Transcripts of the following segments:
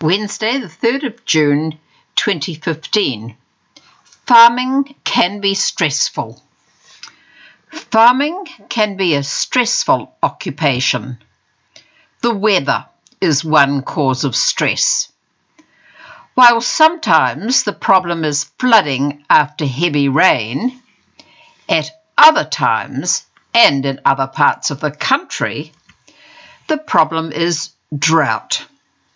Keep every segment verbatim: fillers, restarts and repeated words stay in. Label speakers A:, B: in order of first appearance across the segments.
A: Wednesday, the third of June, twenty fifteen. Farming can be stressful. Farming can be a stressful occupation. The weather is one cause of stress. While sometimes the problem is flooding after heavy rain, at other times and in other parts of the country, the problem is drought.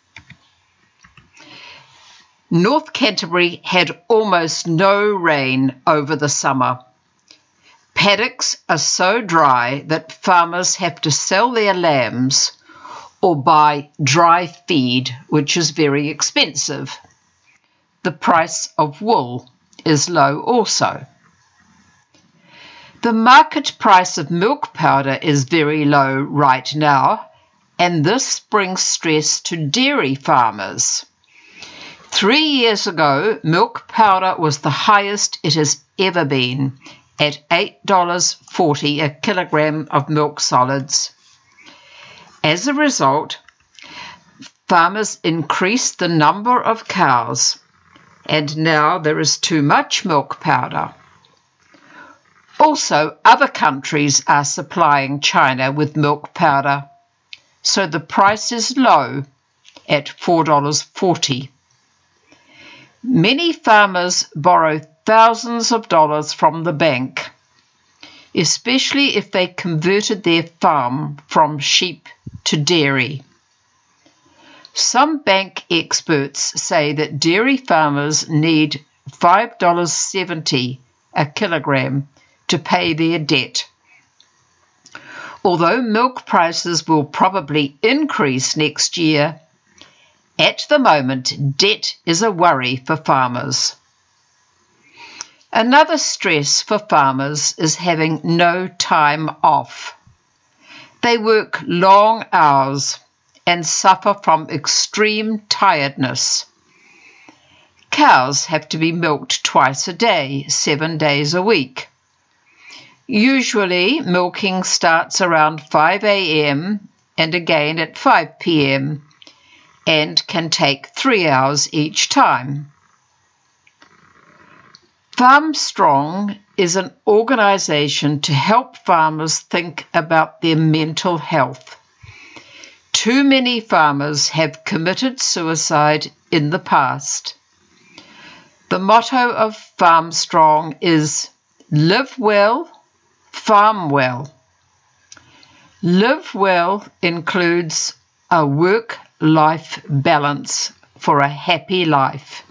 A: North Canterbury had almost no rain over the summer. Paddocks are so dry that farmers have to sell their lambs or buy dry feed, which is very expensive. The price of wool is low also. The market price of milk powder is very low right now, and this brings stress to dairy farmers. Three years ago, milk powder was the highest it has ever been, at eight dollars forty a kilogram of milk solids. As a result, farmers increased the number of cows, and now there is too much milk powder. Also, other countries are supplying China with milk powder, so the price is low at four dollars forty. Many farmers borrow thousands of dollars from the bank, especially if they converted their farm from sheep to dairy. Some bank experts say that dairy farmers need five dollars seventy a kilogram to pay their debt. Although milk prices will probably increase next year, at the moment debt is a worry for farmers. Another stress for farmers is having no time off. They work long hours and suffer from extreme tiredness. Cows have to be milked twice a day, seven days a week. Usually, milking starts around five a m and again at five p m and can take three hours each time. FarmStrong is an organisation to help farmers think about their mental health. Too many farmers have committed suicide in the past. The motto of FarmStrong is live well, farm well. Live well includes a work-life balance for a happy life.